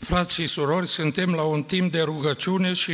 Frați și surori, suntem la un timp de rugăciune și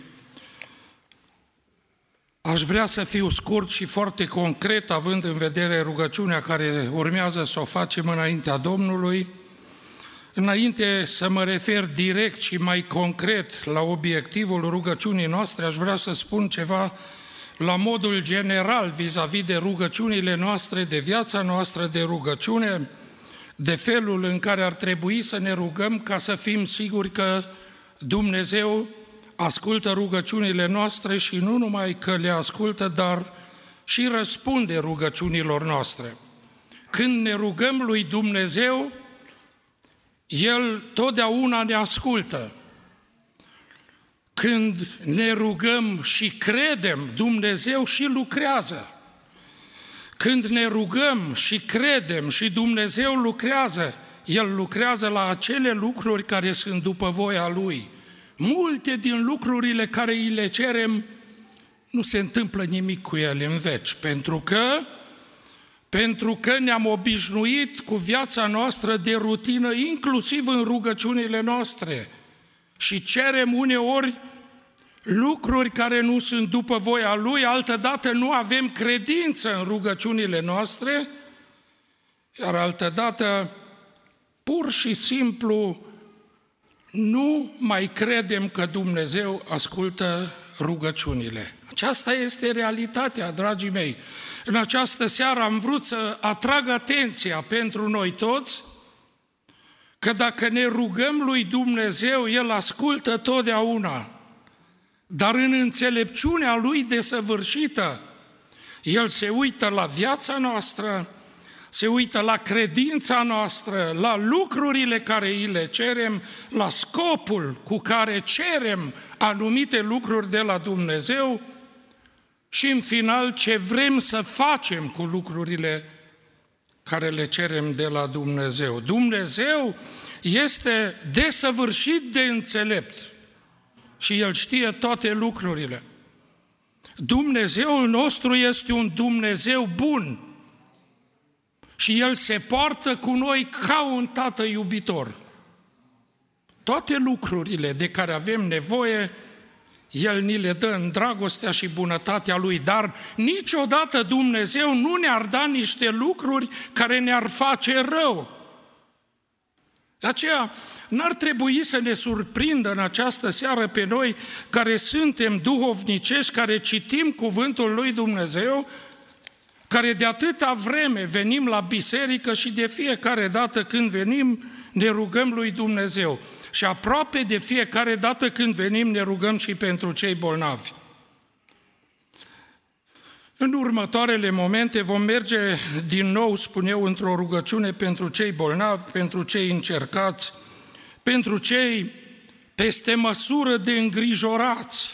aș vrea să fiu scurt și foarte concret, având în vedere rugăciunea care urmează să o facem înaintea Domnului. Înainte să mă refer direct și mai concret la obiectivul rugăciunii noastre, aș vrea să spun ceva la modul general vis-a-vis de rugăciunile noastre, de viața noastră de rugăciune, de felul în care ar trebui să ne rugăm ca să fim siguri că Dumnezeu ascultă rugăciunile noastre și nu numai că le ascultă, dar și răspunde rugăciunilor noastre. Când ne rugăm lui Dumnezeu, El totdeauna ne ascultă. Când ne rugăm și credem, Dumnezeu și lucrează. Când ne rugăm și credem și Dumnezeu lucrează, El lucrează la acele lucruri care sunt după voia Lui. Multe din lucrurile care îi le cerem, nu se întâmplă nimic cu ele în veci, pentru că ne-am obișnuit cu viața noastră de rutină, inclusiv în rugăciunile noastre, și cerem uneori lucruri care nu sunt după voia Lui, altădată nu avem credință în rugăciunile noastre, iar altădată pur și simplu nu mai credem că Dumnezeu ascultă rugăciunile. Aceasta este realitatea, dragii mei. În această seară am vrut să atrag atenția pentru noi toți că dacă ne rugăm lui Dumnezeu, El ascultă totdeauna, dar în înțelepciunea Lui desăvârșită, El se uită la viața noastră, se uită la credința noastră, la lucrurile care îi le cerem, la scopul cu care cerem anumite lucruri de la Dumnezeu și, în final, ce vrem să facem cu lucrurile care le cerem de la Dumnezeu. Dumnezeu este desăvârșit de înțelept și El știe toate lucrurile. Dumnezeul nostru este un Dumnezeu bun și El se poartă cu noi ca un tată iubitor. Toate lucrurile de care avem nevoie, El ni le dă în dragostea și bunătatea Lui, dar niciodată Dumnezeu nu ne-ar da niște lucruri care ne-ar face rău. De aceea, n-ar trebui să ne surprindă în această seară pe noi care suntem duhovnicești, care citim cuvântul lui Dumnezeu, care de atâta vreme venim la biserică și de fiecare dată când venim ne rugăm lui Dumnezeu. Și aproape de fiecare dată când venim ne rugăm și pentru cei bolnavi. În următoarele momente vom merge din nou, spun eu, într-o rugăciune pentru cei bolnavi, pentru cei încercați, pentru cei peste măsură de îngrijorați,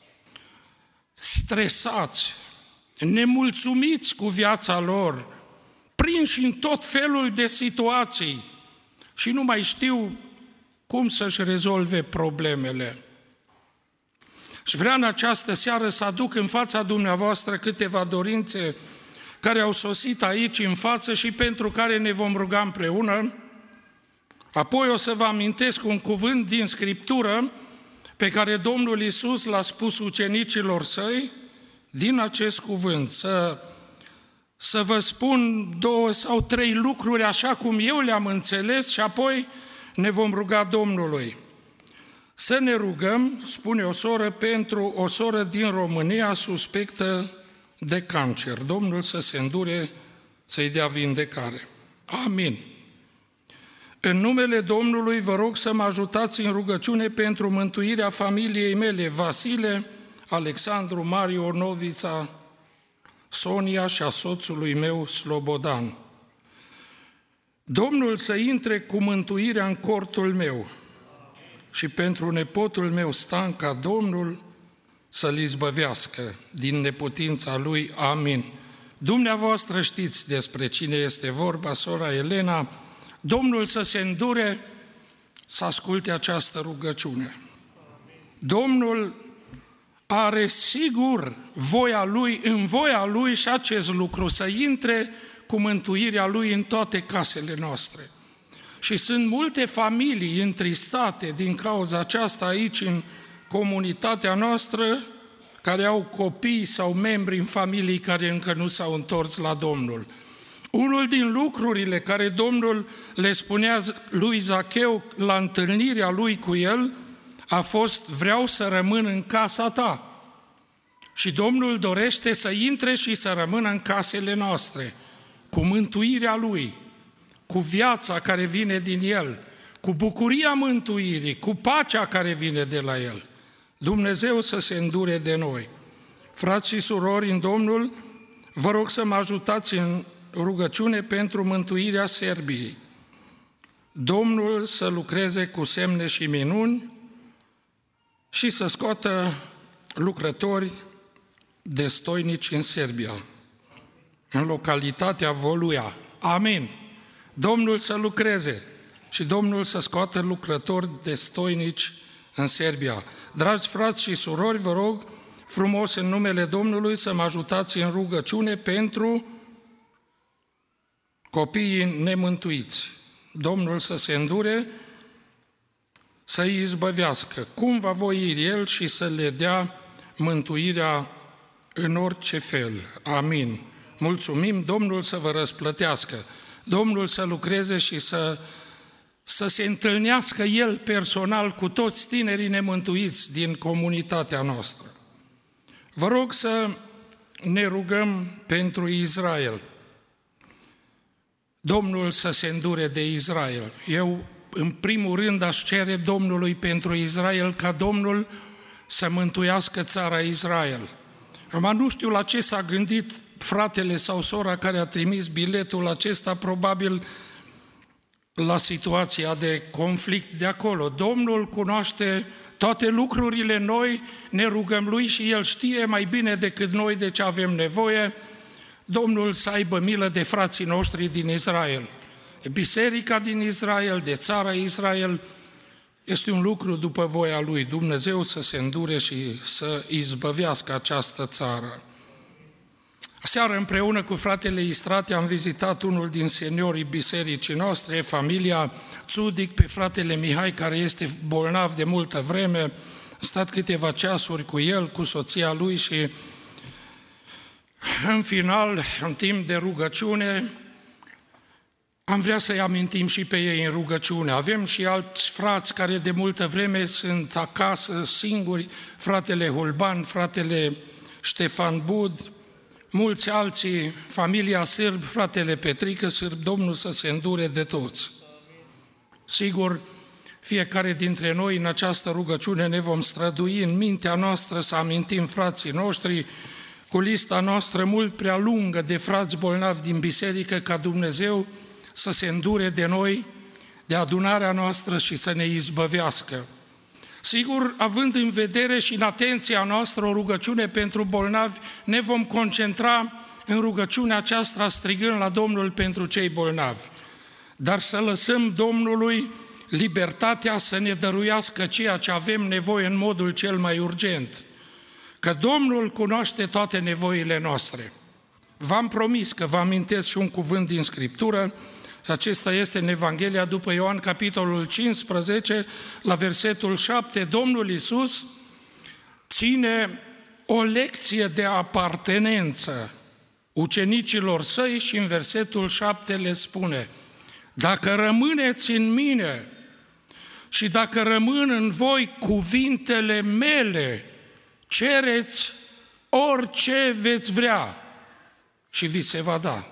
stresați, nemulțumiți cu viața lor, prinși în tot felul de situații și nu mai știu cum să-și rezolve problemele. Și vreau în această seară să aduc în fața dumneavoastră câteva dorințe care au sosit aici în față și pentru care ne vom ruga împreună. Apoi o să vă amintesc un cuvânt din Scriptură pe care Domnul Iisus l-a spus ucenicilor Săi. Din acest cuvânt să vă spun 2 sau 3 lucruri așa cum eu le-am înțeles și apoi ne vom ruga Domnului. Să ne rugăm, spune o soră, pentru o soră din România suspectă de cancer. Domnul să se îndure să-i dea vindecare. Amin. În numele Domnului vă rog să mă ajutați în rugăciune pentru mântuirea familiei mele, Vasile, Alexandru, Mario, Novița, Sonia și a soțului meu, Slobodan. Domnul să intre cu mântuirea în cortul meu și pentru nepotul meu, Stanca, Domnul să-l izbăvească din neputința lui. Amin. Dumneavoastră știți despre cine este vorba, sora Elena. Domnul să se îndure să asculte această rugăciune. Domnul are sigur voia Lui, în voia Lui și acest lucru, să intre cu mântuirea Lui în toate casele noastre. Și sunt multe familii întristate din cauza aceasta aici în comunitatea noastră, care au copii sau membri în familii care încă nu s-au întors la Domnul. Unul din lucrurile care Domnul le spunea lui Zacheu la întâlnirea lui cu el a fost: vreau să rămân în casa ta. Și Domnul dorește să intre și să rămână în casele noastre, cu mântuirea Lui, cu viața care vine din El, cu bucuria mântuirii, cu pacea care vine de la El. Dumnezeu să se îndure de noi. Frați și surori în Domnul, vă rog să mă ajutați în rugăciune pentru mântuirea Serbiei. Domnul să lucreze cu semne și minuni și să scoată lucrători destoinici în Serbia, în localitatea Voluia. Amin. Domnul să lucreze și Domnul să scoată lucrători destoinici în Serbia. Dragi frați și surori, vă rog frumos în numele Domnului să mă ajutați în rugăciune pentru copiii nemântuiți. Domnul să se îndure, să-i izbăvească, cum va voi El și să le dea mântuirea în orice fel. Amin. Mulțumim, Domnul să vă răsplătească, Domnul să lucreze și să se întâlnească El personal cu toți tinerii nemântuiți din comunitatea noastră. Vă rog să ne rugăm pentru Israel. Domnul să se îndure de Israel. Eu, în primul rând, aș cere Domnului pentru Israel ca Domnul să mântuiască țara Israel. Acum nu știu la ce s-a gândit fratele sau sora care a trimis biletul acesta, probabil la situația de conflict de acolo. Domnul cunoaște toate lucrurile, noi ne rugăm Lui și El știe mai bine decât noi de ce avem nevoie. Domnul să aibă milă de frații noștri din Israel. Biserica din Israel, de țara Israel, este un lucru după voia Lui. Dumnezeu să se îndure și să izbăvească această țară. Aseară, împreună cu fratele Istrate, am vizitat unul din seniorii bisericii noastre, familia Țudic, pe fratele Mihai, care este bolnav de multă vreme. Am stat câteva ceasuri cu el, cu soția lui și în final, în timp de rugăciune, am vrea să-i amintim și pe ei în rugăciune. Avem și alți frați care de multă vreme sunt acasă, singuri, fratele Hulban, fratele Ștefan Bud, mulți alții, familia Sârb, fratele Petrică Sârb, Domnul să se îndure de toți. Sigur, fiecare dintre noi în această rugăciune ne vom strădui în mintea noastră să amintim frații noștri, cu lista noastră mult prea lungă de frați bolnavi din biserică, ca Dumnezeu să se îndure de noi, de adunarea noastră și să ne izbăvească. Sigur, având în vedere și în atenția noastră o rugăciune pentru bolnavi, ne vom concentra în rugăciunea aceasta strigând la Domnul pentru cei bolnavi. Dar să lăsăm Domnului libertatea să ne dăruiască ceea ce avem nevoie în modul cel mai urgent. Că Domnul cunoaște toate nevoile noastre. V-am promis că vă amintesc și un cuvânt din Scriptură, și acesta este în Evanghelia după Ioan, capitolul 15, la versetul 7, Domnul Iisus ține o lecție de apartenență ucenicilor săi și în versetul 7 le spune: dacă rămâneți în mine și dacă rămân în voi cuvintele mele, cereți orice veți vrea și vi se va da.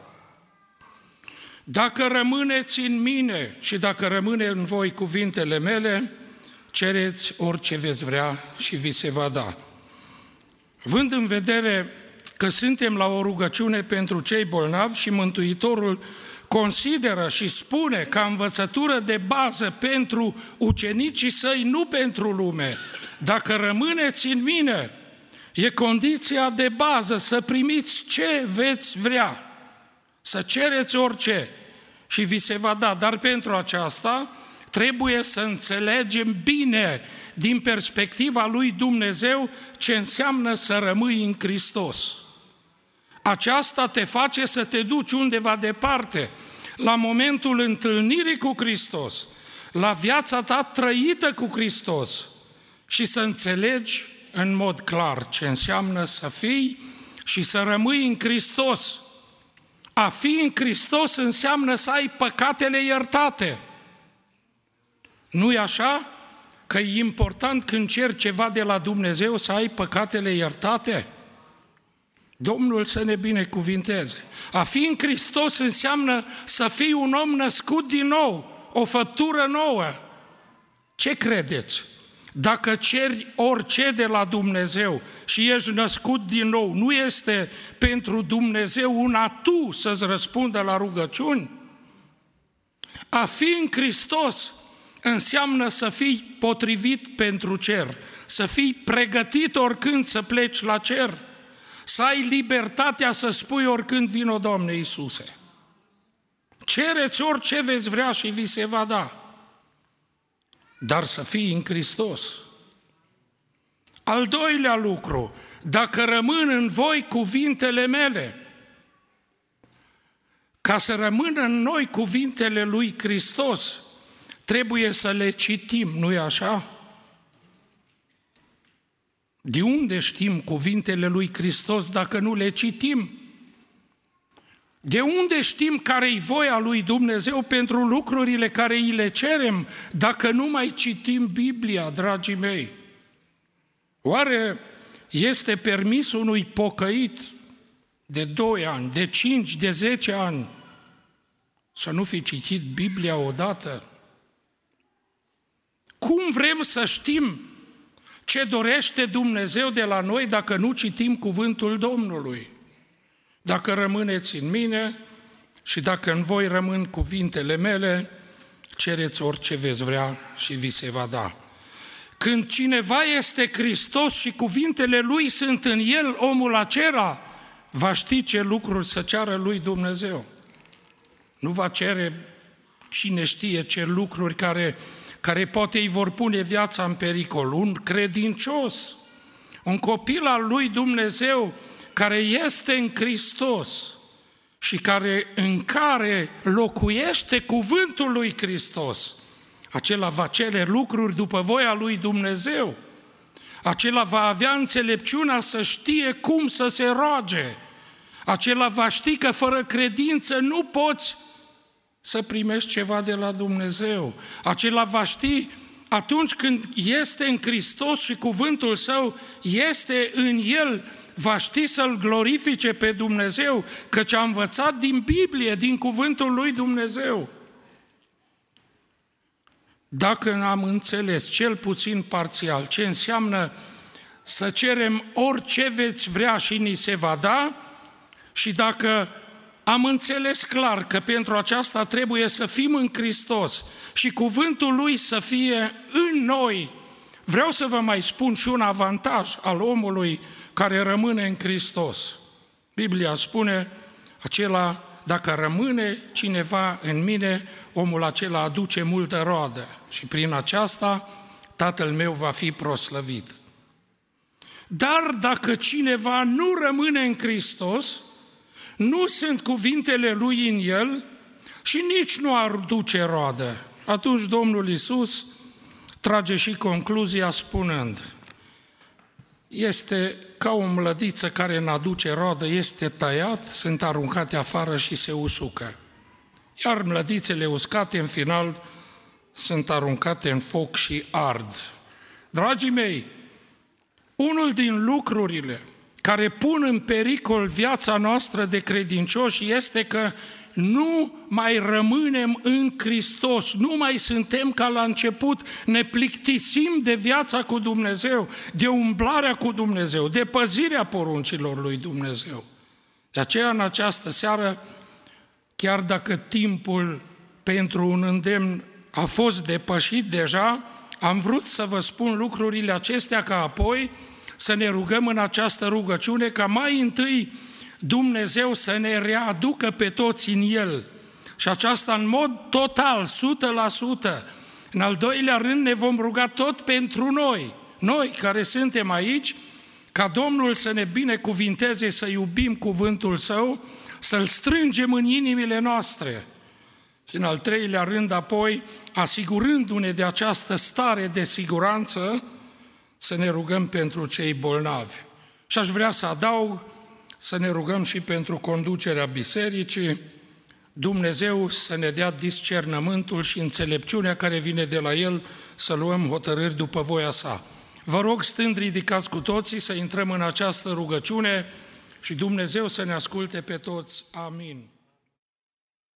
Dacă rămâneți în mine și dacă rămâne în voi cuvintele mele, cereți orice veți vrea și vi se va da. Având în vedere că suntem la o rugăciune pentru cei bolnavi și Mântuitorul consideră și spune ca învățătură de bază pentru ucenicii săi, nu pentru lume, dacă rămâneți în mine, e condiția de bază să primiți ce veți vrea, să cereți orice și vi se va da. Dar pentru aceasta trebuie să înțelegem bine din perspectiva lui Dumnezeu ce înseamnă să rămâi în Hristos. Aceasta te face să te duci undeva departe, la momentul întâlnirii cu Hristos, la viața ta trăită cu Hristos și să înțelegi în mod clar ce înseamnă să fii și să rămâi în Hristos. A fi în Hristos înseamnă să ai păcatele iertate. Nu-i așa? Că e important când ceri ceva de la Dumnezeu să ai păcatele iertate? Domnul să ne binecuvinteze. A fi în Hristos înseamnă să fii un om născut din nou, o făptură nouă. Ce credeți? Dacă ceri orice de la Dumnezeu și ești născut din nou, nu este pentru Dumnezeu un atu să-ți răspundă la rugăciuni? A fi în Hristos înseamnă să fii potrivit pentru cer, să fii pregătit oricând să pleci la cer, să ai libertatea să spui oricând vino, Doamne Iisuse. Cereți orice veți vrea și vi se va da, dar să fii în Hristos. Al doilea lucru, dacă rămân în voi cuvintele mele, ca să rămână în noi cuvintele lui Hristos, trebuie să le citim, nu-i așa? De unde știm cuvintele lui Hristos dacă nu le citim? De unde știm care-i voia lui Dumnezeu pentru lucrurile care îi le cerem dacă nu mai citim Biblia, dragii mei? Oare este permis unui pocăit de 2 ani, de 5, de 10 ani să nu fi citit Biblia odată? Cum vrem să știm ce dorește Dumnezeu de la noi dacă nu citim cuvântul Domnului? Dacă rămâneți în mine și dacă în voi rămân cuvintele mele, cereți orice veți vrea și vi se va da. Când cineva este Hristos și cuvintele Lui sunt în el, omul acela va ști ce lucruri să ceară lui Dumnezeu. Nu va cere cine știe ce lucruri care poate îi vor pune viața în pericol. Un credincios, un copil al lui Dumnezeu care este în Hristos și în care locuiește cuvântul lui Hristos, acela va cere lucruri după voia lui Dumnezeu, acela va avea înțelepciunea să știe cum să se roage, acela va ști că fără credință nu poți să primești ceva de la Dumnezeu, acela va ști atunci când este în Hristos și cuvântul Său este în El, va ști să-L glorifice pe Dumnezeu, căci a învățat din Biblie, din cuvântul lui Dumnezeu. Dacă am înțeles, cel puțin parțial, ce înseamnă să cerem orice veți vrea și ni se va da, și dacă am înțeles clar că pentru aceasta trebuie să fim în Hristos și cuvântul Lui să fie în noi, vreau să vă mai spun și un avantaj al omului care rămâne în Hristos. Biblia spune, dacă rămâne cineva în mine, omul acela aduce multă roadă și prin aceasta Tatăl meu va fi proslăvit. Dar dacă cineva nu rămâne în Hristos, nu sunt cuvintele Lui în el și nici nu aduce roadă. Atunci Domnul Iisus trage și concluzia spunând, este ca o mlădiță care n-aduce roadă, este tăiat, sunt aruncate afară și se usucă. Iar mlădițele uscate în final sunt aruncate în foc și ard. Dragii mei, unul din lucrurile care pun în pericol viața noastră de credincioși este că nu mai rămânem în Hristos, nu mai suntem ca la început, ne plictisim de viața cu Dumnezeu, de umblarea cu Dumnezeu, de păzirea poruncilor lui Dumnezeu. De aceea, în această seară, chiar dacă timpul pentru un îndemn a fost depășit deja, am vrut să vă spun lucrurile acestea ca apoi să ne rugăm în această rugăciune ca mai întâi Dumnezeu să ne readucă pe toți în El și aceasta în mod total, 100%. În al doilea rând ne vom ruga tot pentru noi care suntem aici, ca Domnul să ne binecuvinteze să iubim cuvântul Său, să-L strângem în inimile noastre, Și în al treilea rând, apoi, asigurându-ne de această stare de siguranță, să ne rugăm pentru cei bolnavi. Și aș vrea să adaug, să ne rugăm și pentru conducerea bisericii, Dumnezeu să ne dea discernământul și înțelepciunea care vine de la El, să luăm hotărâri după voia sa. Vă rog, stând ridicați cu toții, să intrăm în această rugăciune și Dumnezeu să ne asculte pe toți. Amin.